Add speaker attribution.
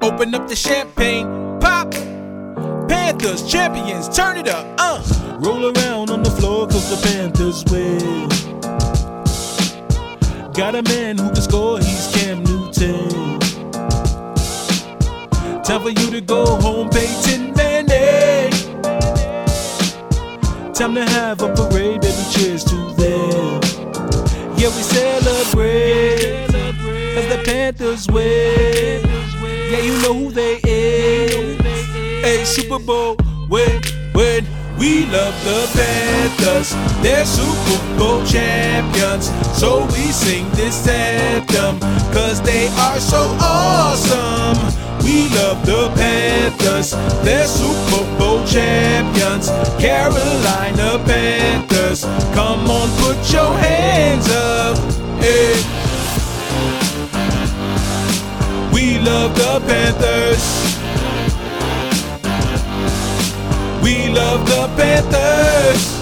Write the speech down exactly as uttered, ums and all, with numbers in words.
Speaker 1: Open up the champagne, pop. Panthers, champions, turn it up, uh.
Speaker 2: Roll around on the floor cause the Panthers win. Got a man who can score, he's Cam Newton. Time for you to go home, Peyton Manning. Time to have a parade, baby, cheers to them. Yeah, we celebrate, cause the Panthers win. Yeah, you know who they is. Hey, Super Bowl win, win. We love the Panthers, they're Super Bowl champions. So we sing this anthem, cause they are so awesome. We love the Panthers, they're Super Bowl champions. Carolina Panthers, come on, put your hands up. Hey. We love the Panthers. We love the Panthers.